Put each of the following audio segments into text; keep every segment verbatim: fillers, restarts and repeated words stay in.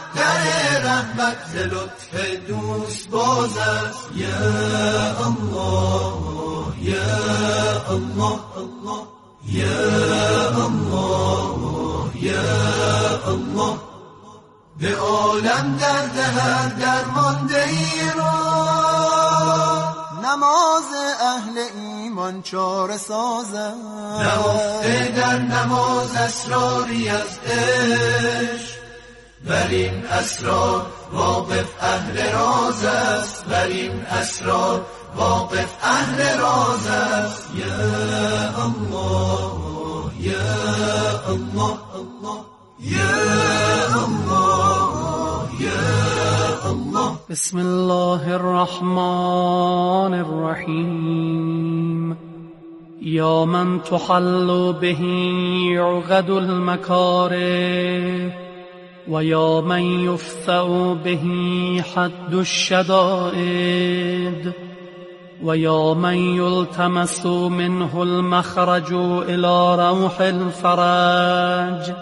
در رحمت ز لطف دوست باز است. یا الله یا الله الله یا الله یا الله. به عالم درد هر درمانده ای را نماز اهل ایمان چاره سازد. نهفته در نماز اسراری از عشق، بر این اسرار واقف اهل راز است. بر این اسرار واقف اهل راز است. یا الله یا الله الله یا الله یا الله. بسم الله الرحمن الرحیم. یا من تحل به عقد المکاره و یا من یفتع به حد الشدائد و یا من یلتمس منه المخرج الى روح الفرج.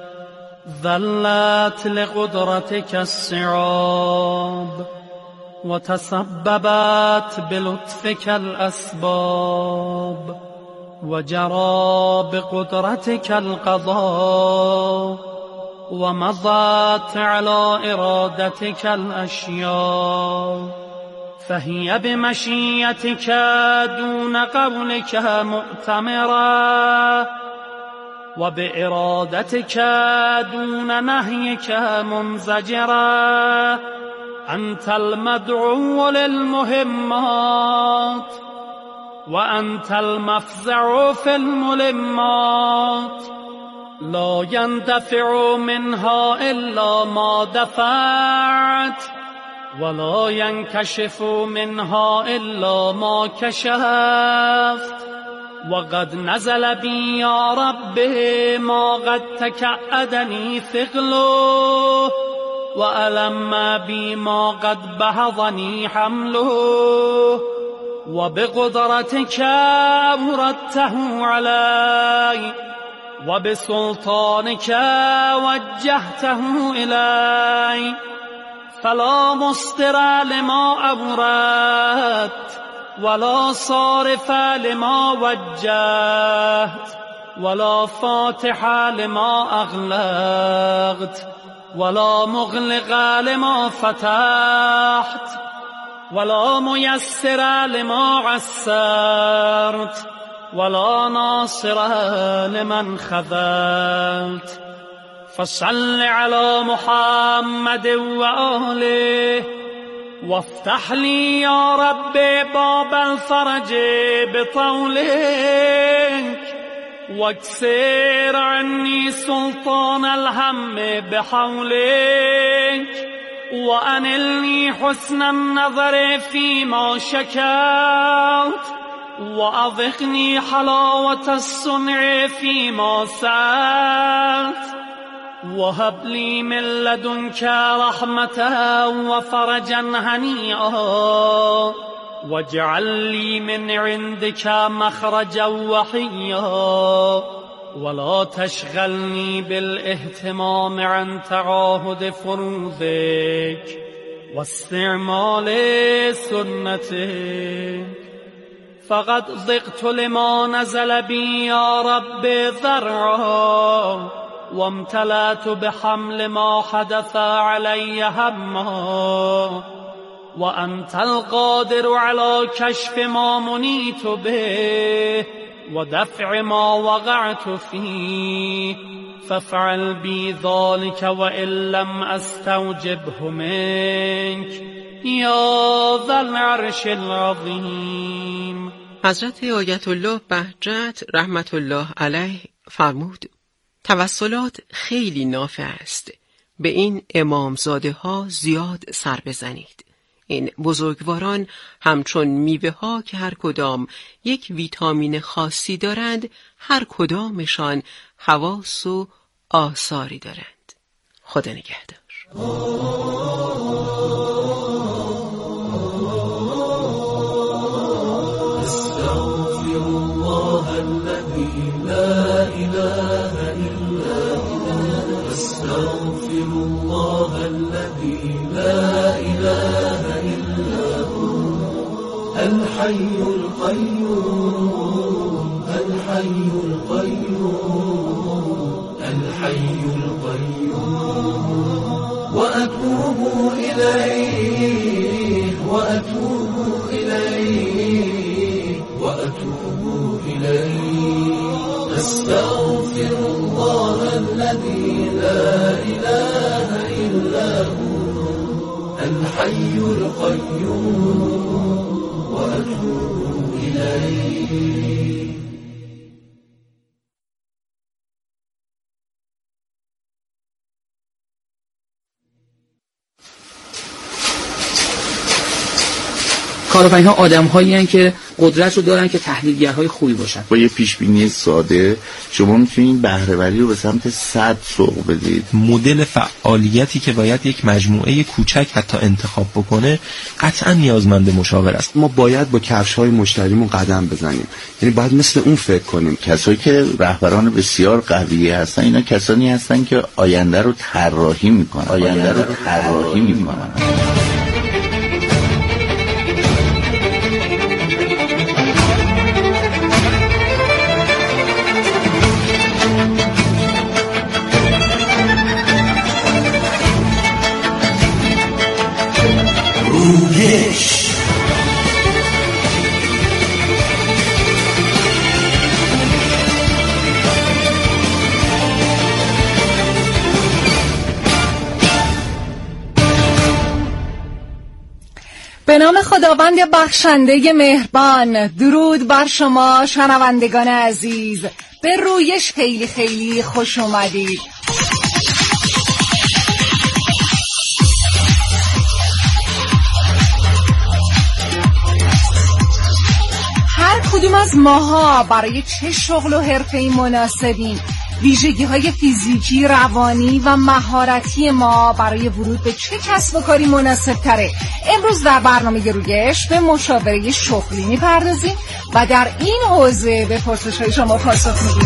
ذلت لقدرتك الصعاب و تسببت بلطفك الاسباب و جرى بقدرتك القضاء و مضت على ارادتك الاشیاء. فهي بمشيئتك دون قولك مؤتمرة و بإرادتك دون نهيك منزجرة. أنت المدعو للمهمات و أنت المفزع في الملمات. لا يندفع منها إلا ما دفعت ولا ينكشف منها إلا ما كشفت. وقد نزل بي يا رب ما قد تكأدني ثقله وألم بي ما قد بهضني حمله. وبقدرتك أوردته علي وبسلطانك وجهته إلي. فلا مصدر لما أوردت ولا صارف لما وجهت ولا فاتح لما أغلقت ولا مغلق لما فتحت ولا ميسر لما عسرت ولا ناصر لمن خذلت. فصل على محمد وآله وافتح لي يا رب باب الفرج بطولك واكسر عني سلطان الهم بحولك وأنلني حسن النظر فيما شكوت وأذقني حلاوة الصنع فيما سألت وهب لي من لدنك رحمة وفرجا هنيئا واجعل لي من عندك مخرجا وحيا ولا تشغلني بالاهتمام عن تعاهد فروضك واستعمال سنتك. فقد ضقت لما نزل بي يا رب ذرعا وامتلأت بحمل ما حدث علي هما وأنت القادر على كشف ما منيت به ودفع ما وقعت فيه. فافعل بي ذلك وإن لم أستوجبه منك يا ذا العرش العظيم. حضرت آیت الله بهجت رحمت الله علیه فرمود توسلات خیلی نافع است. به این امامزاده ها زیاد سر بزنید. این بزرگواران همچون میوه ها که هر کدام یک ویتامین خاصی دارند، هر کدامشان خواص و آثاری دارند. خدا نگهدار. استغفر الله الذي لا إله إلا هو أستغفر الله الذي لا إله إلا هو الحي القيوم الحي القيوم الحي القيوم وأتوب إليه وأتوب إليه وأتوب إليه أستغفر الله الذي لا إله إلا هو الحي القيوم وأتوب إليه. کارآفرین‌ها آدم‌هایی هستند که قدرت رو دارن که تحلیلگرهای خوبی باشن. با یه پیشبینی ساده شما میتونید بهره‌وری رو به سمت صد سوق بدید. مدل فعالیتی که باید یک مجموعه کوچک حتی انتخاب بکنه قطعا نیازمند مشاور است. ما باید با کفش‌های مشتریمون قدم بزنیم، یعنی باید مثل اون فکر کنیم. کسایی که رهبران بسیار قوی هستن اینا کسانی هستن که آینده رو طراحی میکنن آینده رو طراحی میکنن رویش. به نام خداوند بخشنده مهربان. درود بر شما شنوندگان عزیز، به رویش خیلی خیلی خوش اومدید. هر کدوم از ماها برای چه شغل و حرفه‌ای مناسبیم؟ ویژگی‌های فیزیکی، روانی و مهارتی ما برای ورود به چه کسب و کاری مناسب تره؟ امروز در برنامه رویش به مشاوره شغلی می‌پردازیم و در این حوزه به پرسش‌های شما پاسخ می‌دیم.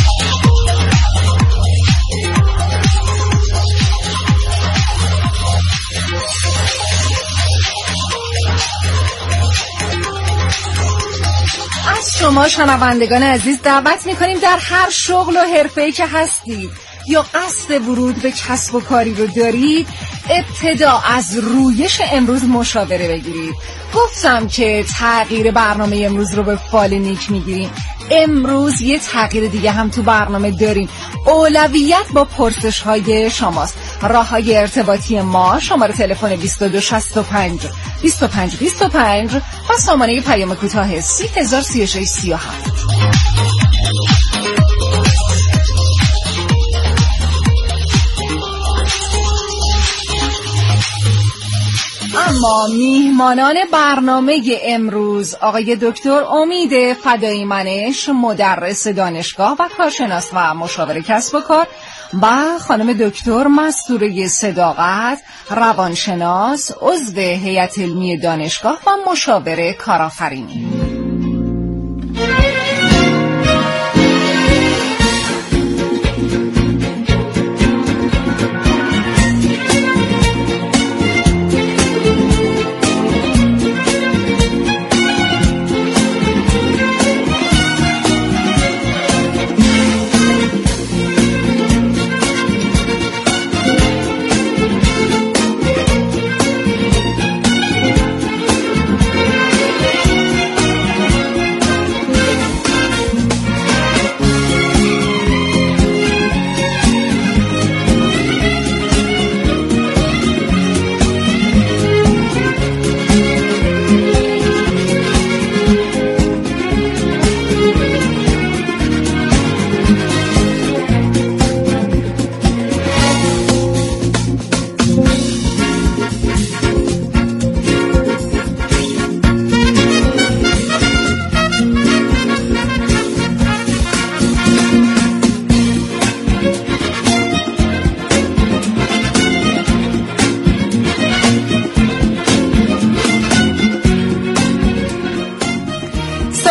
شما شنوندگان عزیز دعوت می‌کنیم در هر شغل و حرفه‌ای که هستید یا قصد ورود به کسب و کاری رو دارید، ابتدا از رویش امروز مشاوره بگیرید. گفتم که تغییر برنامه امروز رو به فال نیک میگیریم. امروز یه تغییر دیگه هم تو برنامه داریم. اولویت با پرسش های شماست. راه های ارتباطی ما شماره تلفن بیست و دو شصت و پنج بیست و پنج بیست و پنج و سامانه پیام کوتاه سی هزار سی و شش سی و هفت. اما میهمانان برنامه امروز آقای دکتر امید فدایی منش، مدرس دانشگاه و کارشناس و مشاور کسب و کار، و خانم دکتر مستوره صداقت، روانشناس، عضو هیئت علمی دانشگاه و مشاور کارآفرینی.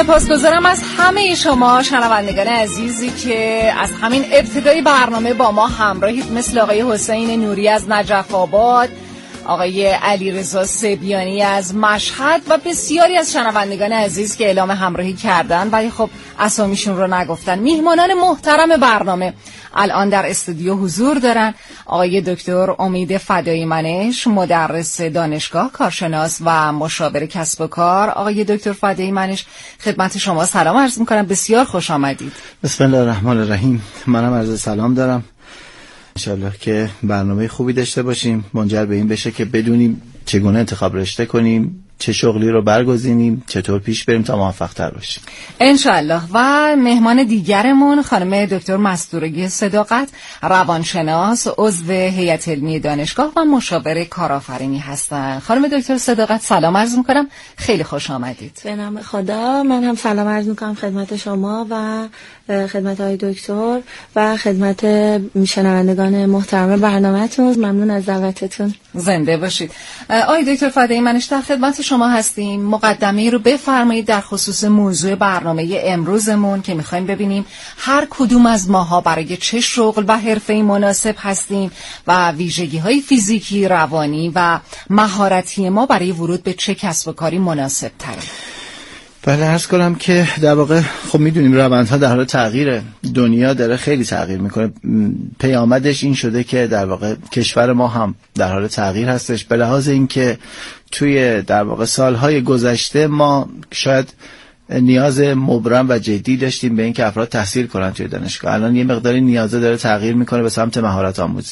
سپاسگزارم از همه شما شنوندگان عزیزی که از همین ابتدای برنامه با ما همراهید، مثل آقای حسین نوری از نجف آباد، آقای علیرضا سبیانی از مشهد و بسیاری از شنوندگان عزیز که اعلام همراهی کردن ولی خب اسامیشون رو نگفتن. میهمانان محترم برنامه الان در استودیو حضور دارن: آقای دکتر امید فدایی منش، مدرس دانشگاه، کارشناس و مشاور کسب و کار. آقای دکتر فدایی منش، خدمت شما سلام عرض میکنم، بسیار خوش آمدید. بسم الله الرحمن الرحیم. منم عرض سلام دارم. انشالله که برنامه خوبی داشته باشیم، منجر به این بشه که بدونیم چگونه انتخاب رشته کنیم، چه شغلی رو برگزینیم، چطور پیش بریم تا موفق تر باشیم انشالله. و مهمان دیگرمون خانم دکتر مستورگی صداقت، روانشناس، عضو هیئت علمی دانشگاه و مشاور کارآفرینی هستن. خانم دکتر صداقت سلام عرض میکنم، خیلی خوش آمدید. به نام خدا. من هم سلام عرض میکنم خدمت شما و خدمت آقای دکتر و خدمت شنوندگان محترم برنامه‌تون. ممنون از دعوتتون. زنده باشید. آقای دکتر فدایی منش، در خدمت شما هستیم. مقدمه رو بفرمایید در خصوص موضوع برنامه امروزمون که میخوایم ببینیم هر کدوم از ماها برای چه شغل و حرفه‌ای مناسب هستیم و ویژگی‌های فیزیکی، روانی و مهارتی ما برای ورود به چه کسب و کاری مناسب تره. بله، عرض کنم که در واقع خب میدونیم روندها در حال تغییره، دنیا داره خیلی تغییر میکنه. پیامدش این شده که در واقع کشور ما هم در حال تغییر هستش، به لحاظ این که توی در واقع سالهای گذشته ما شاید نیاز مبرم و جدی داشتیم به این که افراد تحصیل کنن توی دانشگاه. الان یه مقداری نیازه داره تغییر میکنه به سمت مهارت آموزی.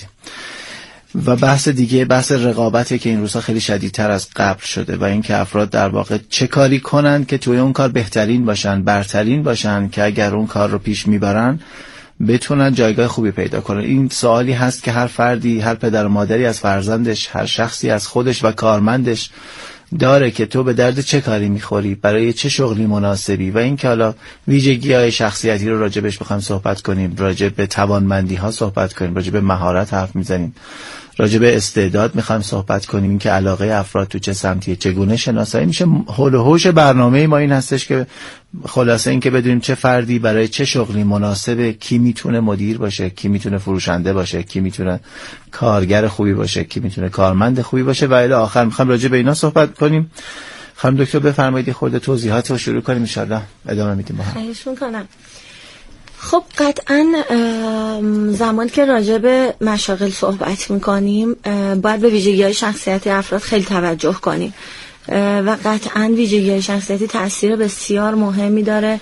و بحث دیگه بحث رقابتی که این روزها خیلی شدیدتر از قبل شده و اینکه افراد در واقع چه کاری کنن که توی اون کار بهترین باشن، برترین باشن، که اگر اون کار رو پیش میبرن بتونن جایگاه خوبی پیدا کنن. این سوالی هست که هر فردی، هر پدر و مادری از فرزندش، هر شخصی از خودش و کارمندش داره که تو به درد چه کاری میخوری، برای چه شغلی مناسبی. و این که حالا ویژگی‌های شخصیتی رو راجبش بخوایم صحبت کنیم، راجب به توانمندی‌ها صحبت کنیم، راجب به مهارت حرف میزنیم، راجب به استعداد میخوایم صحبت کنیم، این که علاقه افراد تو چه سمتیه، چگونه شناسایی میشه. حول و حوش برنامه ما این هستش که خلاصه این که بدونیم چه فردی برای چه شغلی مناسبه، کی میتونه مدیر باشه، کی میتونه فروشنده باشه، کی میتونه کارگر خوبی باشه، کی میتونه کارمند خوبی باشه و الی آخر. میخوایم راجع به اینا صحبت کنیم. خانم دکتر بفرمایید خورده توضیحات رو شروع کنیم، ان شاءالله ادامه میدیم با هم. خواهش میکنم. خب قطعا زمانی که راجع به مشاغل صحبت میکنیم باید به ویژگی‌های شخصیتی افراد خیلی توجه کنیم و قطعا ویژگی‌های شخصیتی تأثیر بسیار مهمی داره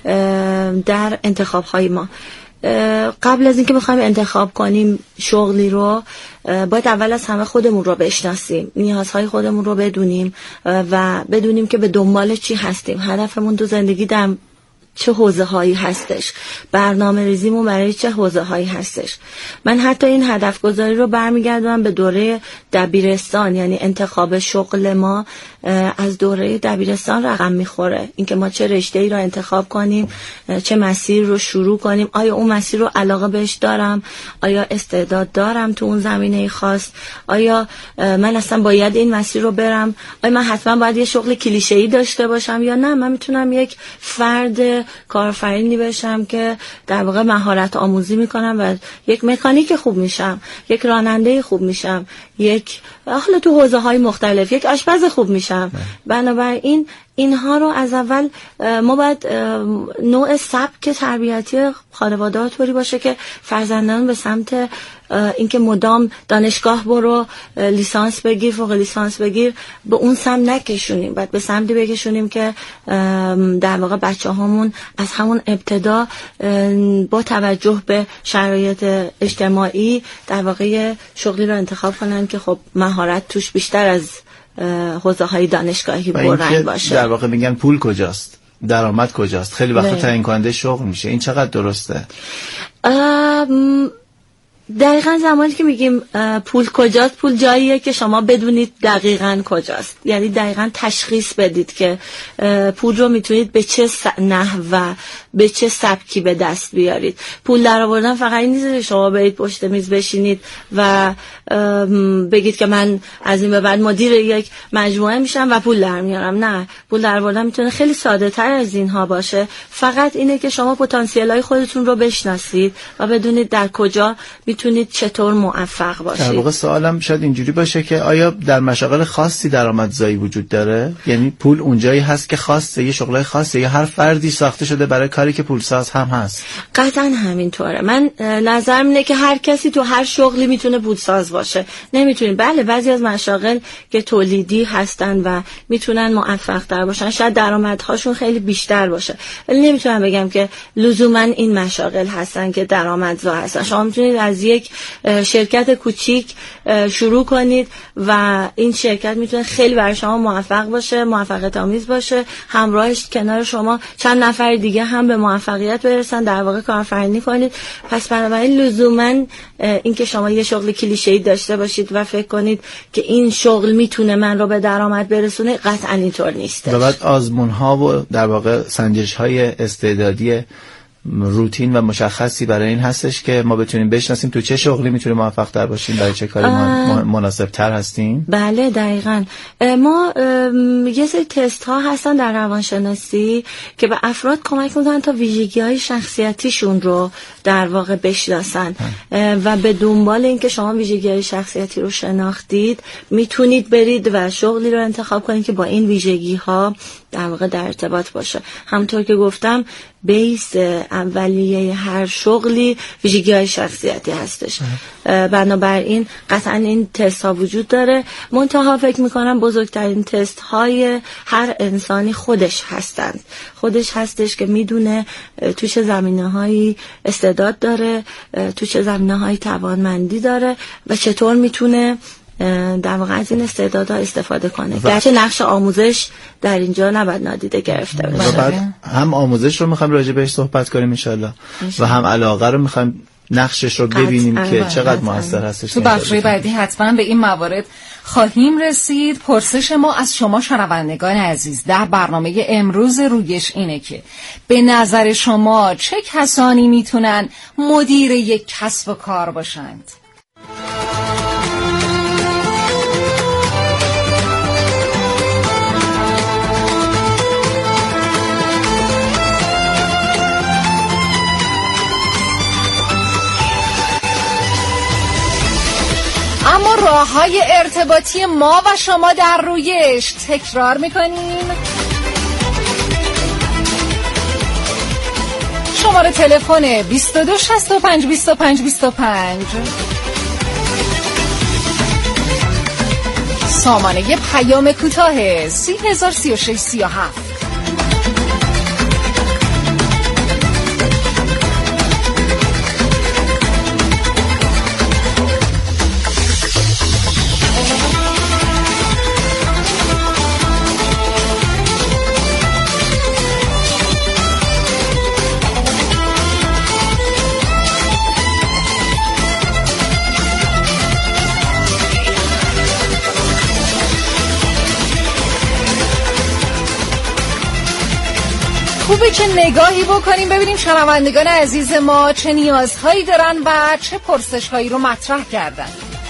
در انتخاب‌های ما. قبل از اینکه بخوایم انتخاب کنیم شغلی رو، باید اول از همه خودمون رو بشناسیم، نیازهای خودمون رو بدونیم و بدونیم که به دنبال چی هستیم، هدفمون تو زندگی در چه حوزه هایی هستش، برنامه ریزیمون برای چه حوزه هایی هستش. من حتی این هدف گذاری رو برمیگردم به دوره دبیرستان، یعنی انتخاب شغل ما از دوره دبیرستان رقم میخوره. اینکه ما چه رشته‌ای رو انتخاب کنیم، چه مسیر رو شروع کنیم، آیا اون مسیر رو علاقه بهش دارم، آیا استعداد دارم تو اون زمینه خاص، آیا من اصلا باید این مسیر رو برم، آیا من حتما باید یه شغل کلیشه‌ای داشته باشم یا نه من میتونم یک فرد کارآفرینی بشم که در واقع مهارت آموزی میکنم و یک مکانیک خوب میشم، یک راننده خوب میشم، یک حالا تو حوزه های مختلف یک آشپز خوب میشم. بنابراین اینها رو از اول ما باید نوع سبک تربیتی خانواده طوری باشه که فرزندان به سمت اینکه مدام دانشگاه برو، لیسانس بگیر، فوق لیسانس بگیر، به اون سمت نکشونیم. باید به سمتی بکشونیم که در واقع بچه‌هامون از همون ابتدا با توجه به شرایط اجتماعی در واقع شغلی رو انتخاب کنن که خب مهارت توش بیشتر از حوزه های دانشگاهی برند باشه. در واقع میگن پول کجاست، درآمد کجاست، خیلی وقتا تعیین کننده شغل میشه. این چقدر درسته؟ دقیقا زمانی که میگیم پول کجاست، پول جاییه که شما بدونید دقیقا کجاست، یعنی دقیقا تشخیص بدید که پول رو میتونید به چه نحو و به چه سبکی به دست بیارید. پول در آوردن فقط این نیست که شما برید پشت میز بشینید و بگید که من از این به بعد مدیر یک مجموعه میشم و پول در میارم. نه، پول در آوردن میتونه خیلی ساده تر از اینها باشه. فقط اینه که شما پتانسیل های خودتون رو بشناسید و بدونید در کجا میتونید چطور موفق باشید. در واقع سوالم شاید اینجوری باشه که آیا در مشاغل خاصی درآمدزایی وجود داره؟ یعنی پول اونجایی هست که خاصه، یه شغلای خاصه، یا هر فردی ساخته شده برای کاری که پولساز هم هست؟ قطعا همینطوره. من نظرم اینه که هر کسی تو هر شغلی میتونه پولساز باشه. نمیتونید. بله، بعضی از مشاغل که تولیدی هستن و میتونن موفق تر باشن، شاید درآمدهاشون خیلی بیشتر باشه، ولی نمیتونم بگم که لزوما این مشاغل هستن که درآمدزا هستن. شما میتونید از یک شرکت کوچیک شروع کنید و این شرکت میتونه خیلی برای شما موفق باشه، موفقیت آمیز باشه، همراهش کنار شما چند نفر دیگه هم به موفقیت برسن، در واقع کارآفرینی کنید. پس بنابراین لزوما اینکه شما یه شغل کلیشه‌ای داشته باشید و فکر کنید که این شغل میتونه من رو به درآمد برسونه، قطعا اینطور نیست. و بعد آزمون‌ها و در واقع سنجش‌های استعدادی روتین و مشخصی برای این هستش که ما بتونیم بشناسیم تو چه شغلی میتونیم موفق تر باشیم، برای چه کاری مناسب تر هستیم. بله دقیقاً. ما یه سری تست ها هستن در روانشناسی که به افراد کمک میکنن تا ویژگی های شخصیتیشون رو در واقع بشناسن و به دنبال این که شما ویژگی های شخصیتی رو شناختید میتونید برید و شغلی رو انتخاب کنید که با این ویژگی ها در واقع در ارتباط باشه. همونطور که گفتم بیس اولیه هر شغلی ویژگی های شخصیتی هستش. بنابراین قطعا این تست ها وجود داره. منتها فکر میکنم بزرگترین تست های هر انسانی خودش هستند. خودش هستش که میدونه تو چه زمینه هایی استعداد داره، تو چه زمینه هایی توانمندی داره و چطور میتونه در واقع از این استعدادها استفاده کنه. گرچه نقش آموزش در اینجا نباید نادیده گرفته بشه. و بعد هم آموزش رو میخوایم راجع بهش صحبت کنیم انشالله و هم علاقه رو میخوایم نقشش رو ببینیم که چقدر موثر هستش. تو بخش بعدی حتما به این موارد خواهیم رسید. پرسش ما از شما شنوندگان عزیز در برنامه امروز رویش اینه که به نظر شما چه کسانی میتونن مدیر یک کسب و کار باشند؟ اما راه‌های ارتباطی ما و شما در رویش تکرار می‌کنیم. شماره تلفن بیست و دو شصت و پنج بیست و پنج بیست و پنج، سامانه پیام کوتاه سی هزار سی و شش سی و هفت. خوبه که نگاهی بکنیم ببینیم شنوندگان عزیز ما چه نیازهایی دارن و چه پرسش‌هایی رو مطرح کردن.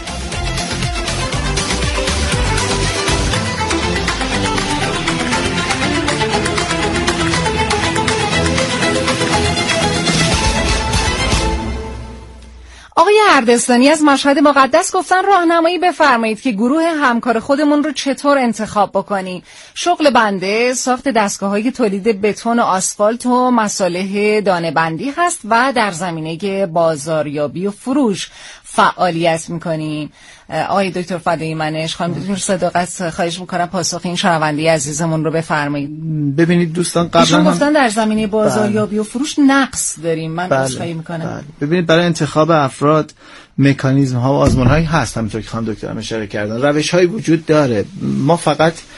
آقای اردستانی از مشهد مقدس گفتن راهنمایی بفرمایید که گروه همکار خودمون رو چطور انتخاب بکنیم. شغل بنده ساخت دستگاه‌های تولید بتون و آسفالت و مصالح دانه‌بندی هست و در زمینه بازاریابی و فروش فعالیت میکنیم. آقای دکتر فدایی منش، خانم دکتر صداقت، خواهش میکنم پاسخ این شنونده عزیزمون رو بفرمایید. ببینید دوستان، قبلا هم گفتن در زمینه بازاریابی و فروش نقص داریم. من عذرخواهی میکنم. بله. ببینید برای انتخاب افراد مکانیزم ها و آزمون هایی هست، همونطور که خانم دکتر هم اشاره کردن، روش هایی وجود داره. ما فقط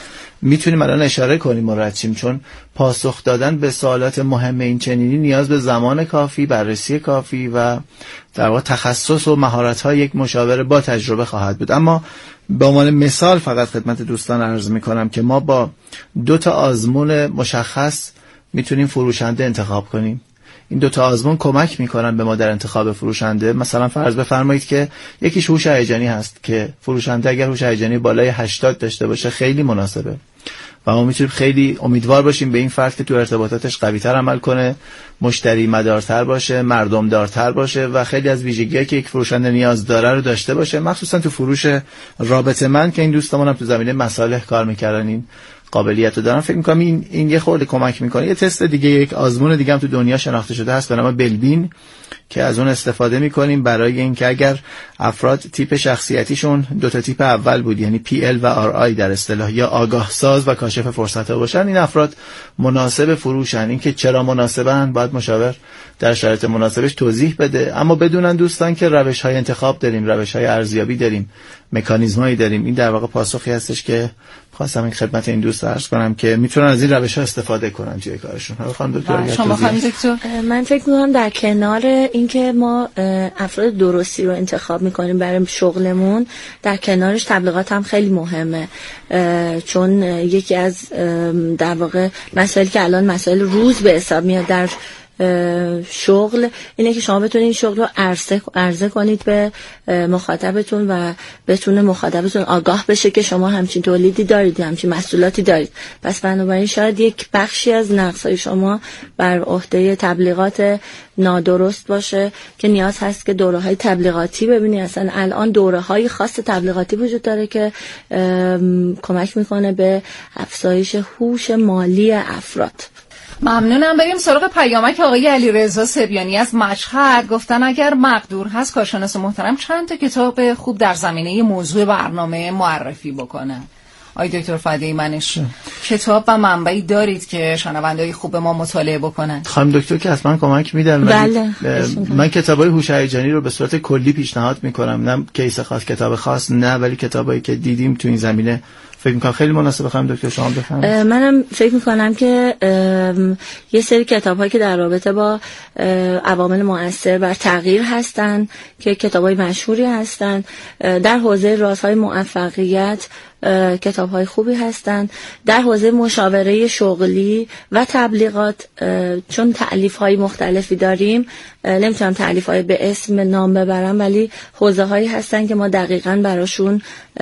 میتونیم الان اشاره کنیم مرچیم، چون پاسخ دادن به سوالات مهم این چنینی نیاز به زمان کافی، بررسی کافی و در واقع تخصص و مهارت‌های یک مشاور با تجربه خواهد بود. اما به عنوان مثال فقط خدمت دوستان عرض میکنم که ما با دو تا آزمون مشخص میتونیم فروشنده انتخاب کنیم. این دو تا آزمون کمک میکنن به ما در انتخاب فروشنده. مثلا فرض بفرمایید که یکیش هوش هیجانی هست که فروشنده اگر هوش هیجانی بالای هشتاد داشته باشه خیلی مناسبه و ما میتونیم خیلی امیدوار باشیم به این فرد که تو ارتباطاتش قوی‌تر عمل کنه، مشتری مدارتر باشه، مردم دارتر باشه و خیلی از ویژگی‌هایی که یک فروشنده نیاز داره رو داشته باشه، مخصوصا تو فروش رابطه من که این دوستامون هم تو زمینه مصالح کار میکردن این قابلیت رو دارن. فکر می‌کنم این این یه خورده کمک میکنه. یه تست دیگه، یک آزمون دیگه هم تو دنیا شناخته شده هست به نام بلبین که از اون استفاده میکنیم برای اینکه اگر افراد تیپ شخصیتیشون دو تا تیپ اول بود، یعنی پی ال و آر آی در اصطلاح، یا آگاه ساز و کاشف فرصت‌ها باشن، این افراد مناسب فروشن. اینکه چرا مناسبن باید مشاور در شرایط مناسبش توضیح بده، اما بدونن دوستان که روش‌های انتخاب داریم، روش‌های ارزیابی داریم، مکانیزمایی داریم. این در واقع پاسخی هستش که خواستم این خدمت این دوست عرض کنم که میتونن از این روش‌ها استفاده کنن توی کارشون. خانم دکتر، شما خانم دکتر، من فکر می‌کنم در کنار اینکه ما افراد درستی رو انتخاب می‌کنیم برای شغلمون، در کنارش تبلیغات هم خیلی مهمه، چون یکی از در واقع مسائلی که الان مسائل روز به حساب میاد در شغل اینه که شما بتونید این شغل رو عرضه عرضه کنید به مخاطبتون و بتونه مخاطبتون آگاه بشه که شما همچین تولیدی دارید، همچین محصولاتی دارید. پس بنابراین شاید یک بخشی از نقصای شما بر عهده تبلیغات نادرست باشه که نیاز هست که دوره‌های تبلیغاتی ببینید. اصلا الان دوره‌های خاص تبلیغاتی وجود داره که کمک میکنه به افزایش هوش مالی افراد. ممنونم. بریم سراغ پیامک آقای علیرضا سبیانی از مشهد. گفتن اگر مقدور هست کارشناس محترم چند تا کتاب خوب در زمینه موضوع برنامه معرفی بکنه. آقای دکتر فدایی منش کتاب و منبعی دارید که شنونده‌های خوب ما مطالعه بکنن؟ خانم دکتر که حتما کمک میدن. بله. من کتابای هوش هیجانی رو به صورت کلی پیشنهاد میکنم، نه کیس خاص، کتاب خاص نه، ولی کتابایی که دیدیم تو این زمینه فکر میکنم خیلی مناسبه. خانم دکتر شما بفرمایید. منم فکر میکنم که یه سری کتاب‌هایی که در رابطه با عوامل مؤثر بر تغییر هستن که کتابای مشهوری هستن، در حوزه رازهای موفقیت کتاب‌های خوبی هستن، در حوزه مشاوره شغلی و تبلیغات چون تألیف‌های مختلفی داریم، نمیتونم تألیف‌های به اسم نام ببرم، ولی حوزه‌هایی هستن که ما دقیقاً براشون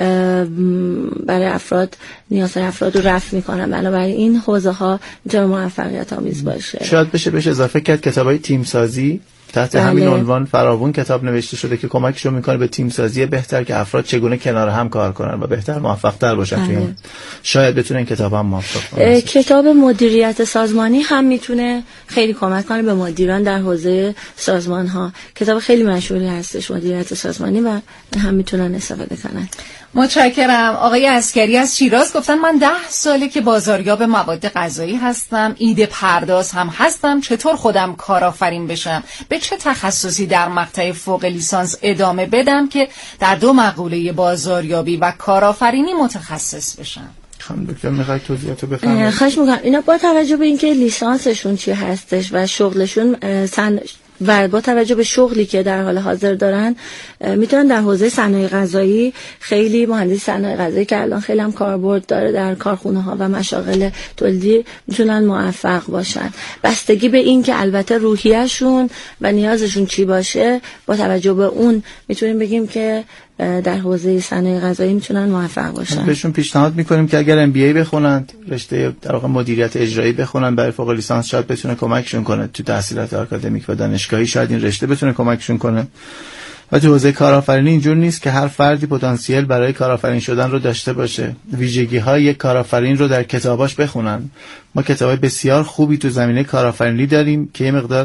برای افراد نیازهای افراد رو رفع می‌کنم. بنابراین این حوزه‌ها میتونه موفقیت آمیز باشه. شاید بشه بهش اضافه کرد کتاب‌های تیم سازی تحت بله. همین عنوان فراوون کتاب نوشته شده که کمکشون میکنه به تیم سازی بهتر که افراد چگونه کنار هم کار کنن و بهتر موفق تر باشن. بله. شاید بتونه این کتاب هم موفق کنه. کتاب مدیریت سازمانی هم میتونه خیلی کمک کنه به مدیران در حوزه سازمان ها. کتاب خیلی مشهوری هستش مدیریت سازمانی و هم میتونن استفاده کنن. متشکرم. آقای عسکری از شیراز گفتن من ده ساله که بازاریاب مواد غذایی هستم، ایده پرداز هم هستم. چطور خودم کارآفرین بشم؟ به چه تخصصی در مقطع فوق لیسانس ادامه بدم که در دو مقوله بازاریابی و کارآفرینی متخصص بشم؟ خانم دکتر میخوای توضیحاتو بفرمایید؟ خواهش میکنم. اینا با توجه به اینکه لیسانسشون چی هستش و شغلشون سن و با توجه به شغلی که در حال حاضر دارن میتونن در حوزه صنایع غذایی، خیلی مهندسی صنایع غذایی که الان خیلی هم کاربرد داره در کارخونه ها و مشاغل تولیدی، میتونن موفق باشن. بستگی به این که البته روحیه‌شون و نیازشون چی باشه، با توجه به اون میتونیم بگیم که در حوزه صنایع غذایی میتونن موفق باشن. بهشون پیشنهاد میکنیم که اگر ام بی ای بخونن، رشته در واقع مدیریت اجرایی بخونن برای فوق لیسانس، شاید بتونه کمکشون کنه تو تحصیلات آکادمیک و دانشگاهی، شاید این رشته بتونه کمکشون کنه. و تو حوزه کارآفرینی اینجور نیست که هر فردی پتانسیل برای کارآفرین شدن رو داشته باشه. ویژگی‌های یک کارآفرین رو در کتاباش بخونن. ما کتابای بسیار خوبی تو زمینه کارآفرینی داریم که یه مقدار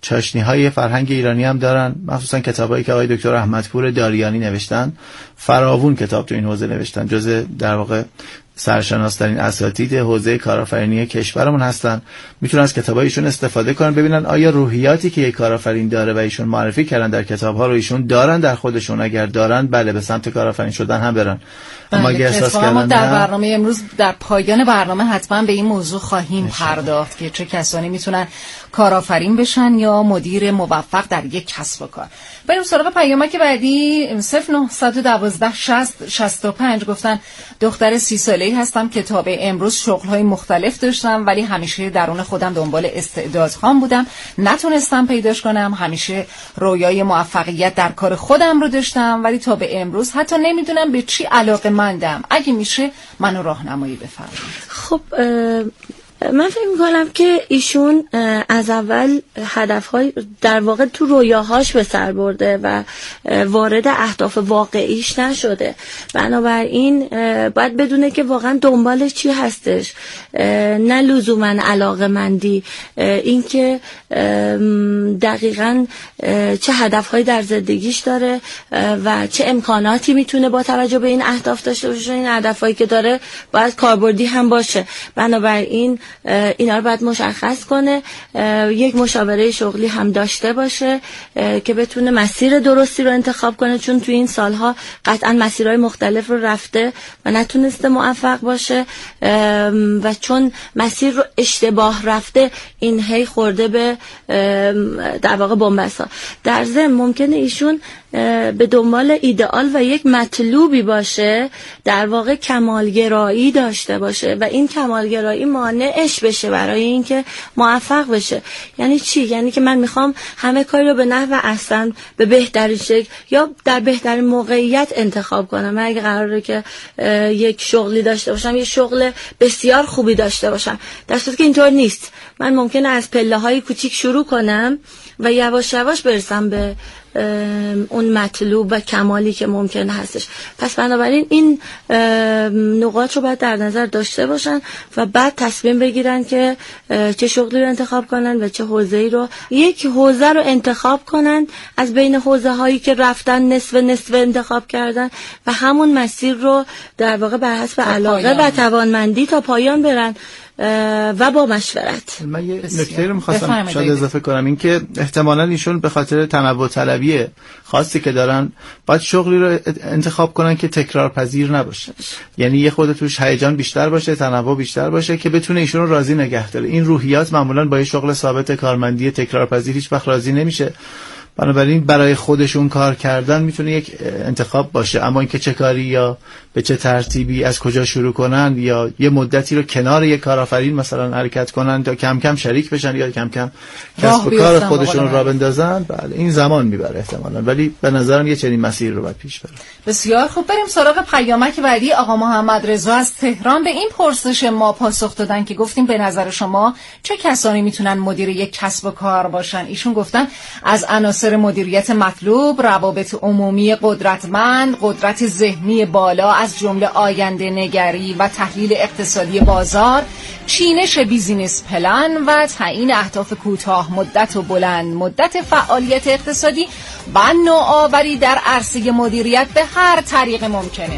چاشنی‌های فرهنگ ایرانی هم دارن، مخصوصا کتابایی که آقای دکتر احمدپور داریانی نوشتن. فراوون کتاب تو این حوزه نوشتن، جزء در واقع سرشناس‌ترین اساتید حوزه کارآفرینی کشورمون هستن. میتونن از کتابایشون استفاده کنن، ببینن آیا روحیاتی که یک کارآفرین داره و ایشون معرفی کردن در کتاب‌ها رو ایشون دارن در خودشون. اگر دارن بله به سمت کارآفرین شدن هم برن. اما اگر احساس کردن در برنامه امروز در پایان برنامه حتما به این موضوع خواهیم پرداخت که چه کسانی میتونن کارآفرین بشن یا مدیر موفق در یک کسب و کار. بریم سراغ پیامک بعدی. صفر نه یک دو شصت شصت و پنج گفتن دختر سی ساله‌ای هستم که تا به امروز شغل‌های مختلف داشتم ولی همیشه درون خودم دنبال استعدادهام بودم، نتونستم پیداش کنم. همیشه رویای موفقیت در کار خودم رو داشتم ولی تا به امروز حتی نمیدونم به چی علاقه‌مندم. اگه میشه منو راهنمایی بفرمایید. خب من فکر میکنم که ایشون از اول هدفهای در واقع تو رویاهاش به سر برده و وارد اهداف واقعیش نشده. بنابراین باید بدونه که واقعا دنبالش چی هستش، نه لزوما علاقه‌مندی، این که دقیقاً چه هدفهایی در زندگیش داره و چه امکاناتی میتونه با توجه به این اهداف داشته باشه. این هدفهایی که داره باید کاربردی هم باشه. بنابراین اینا رو باید مشخص کنه. یک مشاوره شغلی هم داشته باشه که بتونه مسیر درستی رو انتخاب کنه، چون توی این سالها قطعا مسیرهای مختلف رو رفته و نتونسته موفق باشه و چون مسیر رو اشتباه رفته این هی خورده به در واقع بنبسا. در ضمن ممکنه ایشون به دنبال ایدئال و یک مطلوبی باشه، در واقع کمالگرایی داشته باشه و این کمالگرایی مانعش بشه برای اینکه موفق بشه. یعنی چی؟ یعنی که من میخوام همه کاری رو به نحو احسن، به بهترین شکل یا در بهترین موقعیت انتخاب کنم. من اگه قراره که یک شغلی داشته باشم، یک شغل بسیار خوبی داشته باشم، در صورتی که اینطور نیست. من ممکنه از پله‌های کوچیک شروع کنم و یواش یواش برسم به اون مطلوب و کمالی که ممکن هستش. پس بنابراین این نقاط رو باید در نظر داشته باشن و بعد تصمیم بگیرن که چه شغلی رو انتخاب کنن و چه حوزه‌ای رو. یک حوزه رو انتخاب کنن از بین حوزه هایی که رفتن نصف نصف انتخاب کردن و همون مسیر رو در واقع بر حسب علاقه و توانمندی تا پایان برن و با مشورت. من یه نکته رو می‌خواستم شاید اضافه کنم، این که احتمالاً ایشون به خاطر تنوع طلبی خاصی که دارن باید شغلی رو انتخاب کنن که تکرار پذیر نباشه. یعنی یه خود توش هیجان بیشتر باشه، تنوع بیشتر باشه که بتونه ایشون رو راضی نگه داره. این روحیات معمولاً با یه شغل ثابت کارمندی تکرار پذیر هیچ وقت راضی نمیشه. بنابراین برای خودشون کار کردن میتونه یک انتخاب باشه، اما اینکه چه کاری یا به چه ترتیبی از کجا شروع کنن یا یه مدتی رو کنار یک کارآفرین مثلا حرکت کنن تا کم کم شریک بشن یا کم کم کسب و کار خودشون را بندازن، بله این زمان میبره احتمالاً، ولی به نظرم یه چنین مسیر رو باید پیش بریم. بسیار خوب، بریم سراغ پیامک بعدی. آقا محمد رضا از تهران به این پرسش ما پاسخ دادن که گفتیم به نظر شما چه کسانی میتونن مدیر یک کسب و کار باشن؟ ایشون گفتن از عناصر مدیریت مطلوب، روابط عمومی قدرتمند، قدرت ذهنی بالا از جمله آینده نگری و تحلیل اقتصادی بازار، چینش بیزینس پلن و تعیین اهداف کوتاه مدت و بلند مدت فعالیت اقتصادی و نوآوری در عرصه مدیریت به هر طریق ممکنه.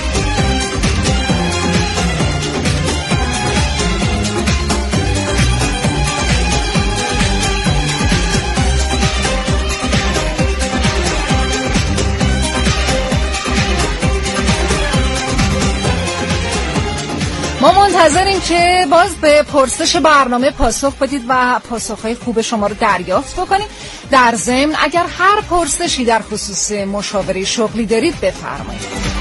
ما منتظریم که باز به پرسش برنامه پاسخ بدید و پاسخهای خوب شما رو دریافت بکنیم. در ضمن اگر هر پرسشی در خصوص مشاوره شغلی دارید بفرمایید.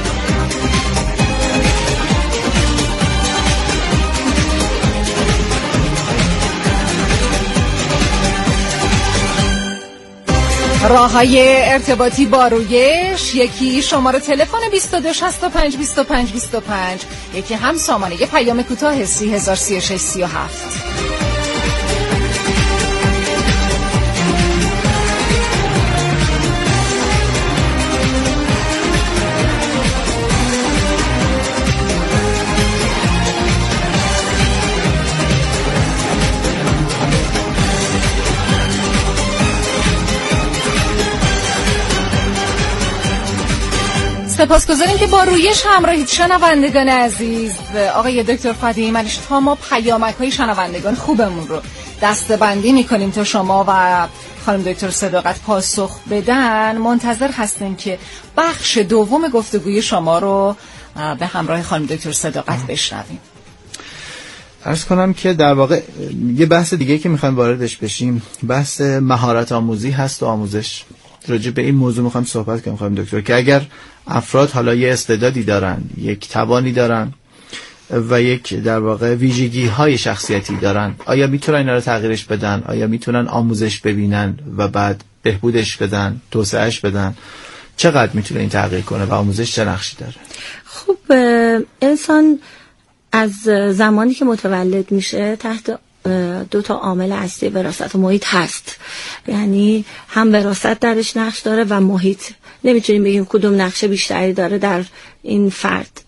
راه‌های ارتباطی با رویش، یکی شماره تلفن بیست و دو شصت و پنج بیست و پنج بیست و پنج، یکی هم سامانه پیام کوتاه سی هزار سی و شش سی و هفت. سپاسگزاریم که با رویش همراهید شنوندگان عزیز. آقای دکتر فاطمی منش تا ما پیامک های شنوندگان خوبمون رو دسته‌بندی میکنیم تا شما و خانم دکتر صداقت پاسخ بدن، منتظر هستیم که بخش دوم گفتگوی شما رو به همراه خانم دکتر صداقت بشنویم. عرض کنم که در واقع یه بحث دیگه که میخوایم واردش بشیم بحث مهارت آموزی هست و آموزش. راجع به این موضوع میخوایم صحبت کنیم خانم دکتر که اگر افراد حالا یه استعدادی دارن، یک توانی دارن و یک در واقع ویژگی های شخصیتی دارن، آیا میتونن اینا رو تغییرش بدن؟ آیا میتونن آموزش ببینن و بعد بهبودش بدن، توسعهش بدن؟ چقدر میتونه این تغییر کنه و آموزش چه نقشی داره؟ خب انسان از زمانی که متولد میشه تحت دو تا عامل اصلی وراثت و محیط هست. یعنی هم وراثت درش نقش داره و محیط. نمیتونیم بگیم کدوم نقش بیشتری داره در این فرد.